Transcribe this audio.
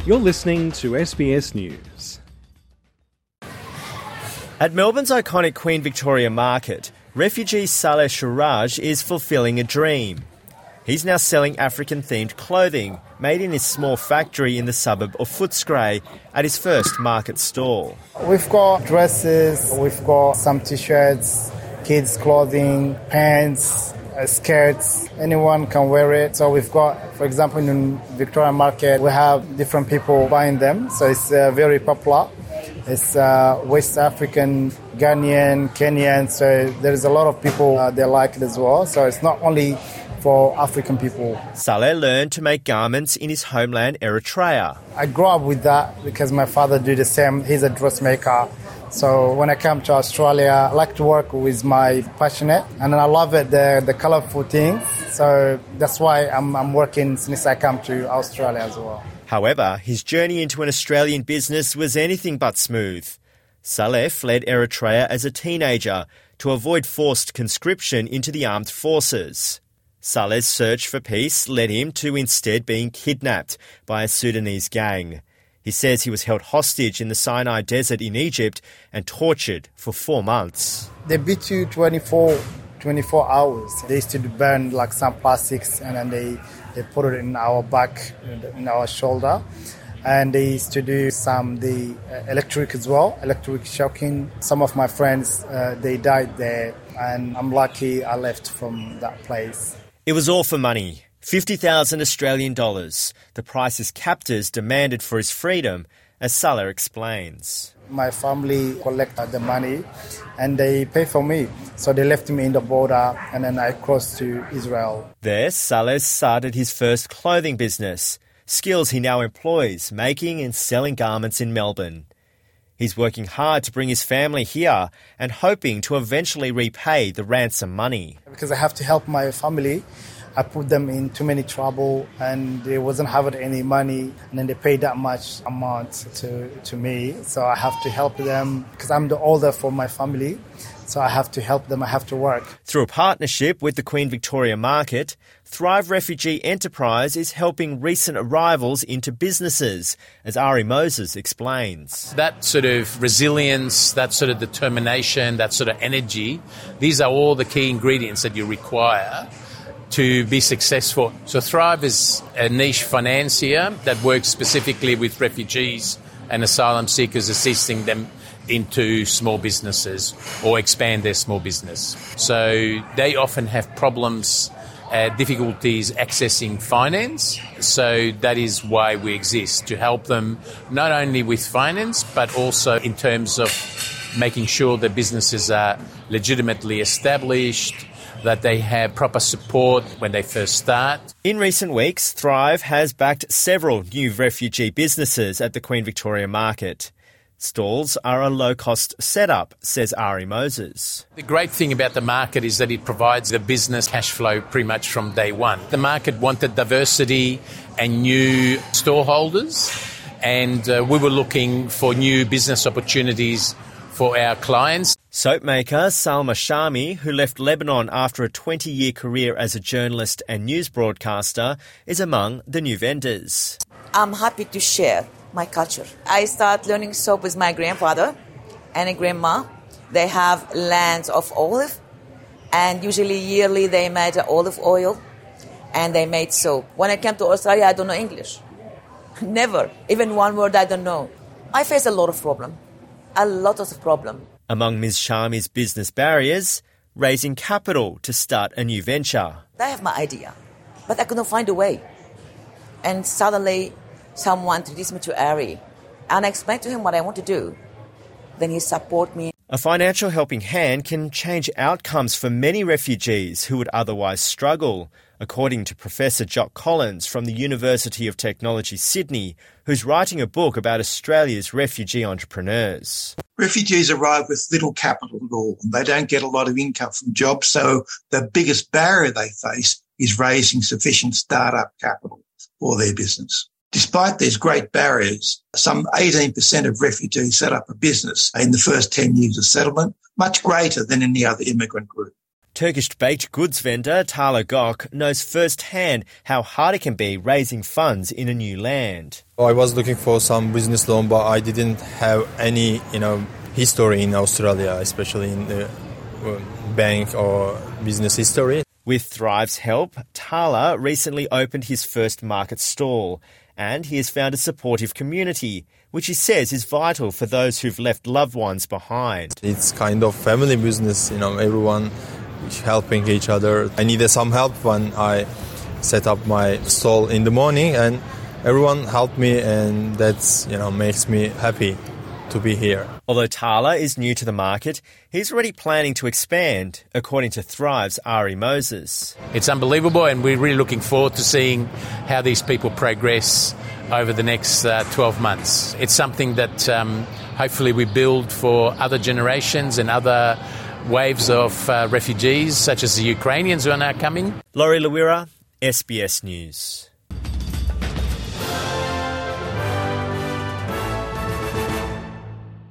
You're listening to SBS News. At Melbourne's iconic Queen Victoria Market, refugee Saleh Shiraj is fulfilling a dream. He's now selling African-themed clothing made in his small factory in the suburb of Footscray at his first market stall. We've got dresses, we've got some T-shirts, kids' clothing, pants, skirts. Anyone can wear it. So we've got, for example, in Victoria Market, we have different people buying them. So it's very popular. It's West African, Ghanaian, Kenyan. So there's a lot of people they like it as well. So it's not only for African people. Saleh learned to make garments in his homeland Eritrea. I grew up with that because my father did the same. He's a dressmaker. So when I come to Australia, I like to work with my passionate, and I love it, the colourful things. So that's why I'm working since I come to Australia as well. However, his journey into an Australian business was anything but smooth. Saleh fled Eritrea as a teenager to avoid forced conscription into the armed forces. Saleh's search for peace led him to instead being kidnapped by a Sudanese gang. He says he was held hostage in the Sinai Desert in Egypt and tortured for 4 months. They beat you 24 hours. They used to burn like some plastics, and then they put it in our back, in our shoulder. And they used to do the electric as well, electric shocking. Some of my friends, they died there, and I'm lucky I left from that place. It was all for money. 50,000 Australian dollars, the price his captors demanded for his freedom, as Saleh explains. My family collected the money and they pay for me. So they left me in the border and then I crossed to Israel. There, Saleh started his first clothing business, skills he now employs making and selling garments in Melbourne. He's working hard to bring his family here and hoping to eventually repay the ransom money. Because I have to help my family. I put them in too many trouble and they wasn't having any money, and then they paid that much amount to me. So I have to help them because I'm the older for my family. So I have to help them. I have to work. Through a partnership with the Queen Victoria Market, Thrive Refugee Enterprise is helping recent arrivals into businesses, as Ari Moses explains. That sort of resilience, that sort of determination, that sort of energy, these are all the key ingredients that you require to be successful. So Thrive is a niche financier that works specifically with refugees and asylum seekers, assisting them into small businesses or expand their small business. So they often have problems, difficulties accessing finance. So that is why we exist, to help them not only with finance, but also in terms of making sure that businesses are legitimately established, that they have proper support when they first start. In recent weeks, Thrive has backed several new refugee businesses at the Queen Victoria Market. Stalls are a low-cost setup, says Ari Moses. The great thing about the market is that it provides the business cash flow pretty much from day one. The market wanted diversity and new store holders, and we were looking for new business opportunities for our clients. Soap maker Salma Shami, who left Lebanon after a 20-year career as a journalist and news broadcaster, is among the new vendors. I'm happy to share my culture. I started learning soap with my grandfather and a grandma. They have lands of olive, and usually yearly they made olive oil and they made soap. When I came to Australia, I don't know English. Never. Even one word I don't know. I face a lot of problem. Among Ms. Shami's business barriers, raising capital to start a new venture. I have my idea, but I couldn't find a way. And suddenly, someone introduced me to Ari, and I explained to him what I want to do. Then he supported me. A financial helping hand can change outcomes for many refugees who would otherwise struggle, according to Professor Jock Collins from the University of Technology, Sydney, who's writing a book about Australia's refugee entrepreneurs. Refugees arrive with little capital at all. They don't get a lot of income from jobs, so the biggest barrier they face is raising sufficient start-up capital for their business. Despite these great barriers, some 18% of refugees set up a business in the first 10 years of settlement, much greater than any other immigrant group. Turkish baked goods vendor Tala Gok knows firsthand how hard it can be raising funds in a new land. I was looking for some business loan, but I didn't have any, history in Australia, especially in the bank or business history. With Thrive's help, Tala recently opened his first market stall, and he has found a supportive community, which he says is vital for those who've left loved ones behind. It's kind of family business, everyone is helping each other. I needed some help when I set up my stall in the morning, and everyone helped me, and that's, makes me happy to be here. Although Tala is new to the market, he's already planning to expand, according to Thrive's Ari Moses. It's unbelievable, and we're really looking forward to seeing how these people progress over the next 12 months. It's something that hopefully we build for other generations and other waves of refugees, such as the Ukrainians who are now coming. Laurie Lawira, SBS News.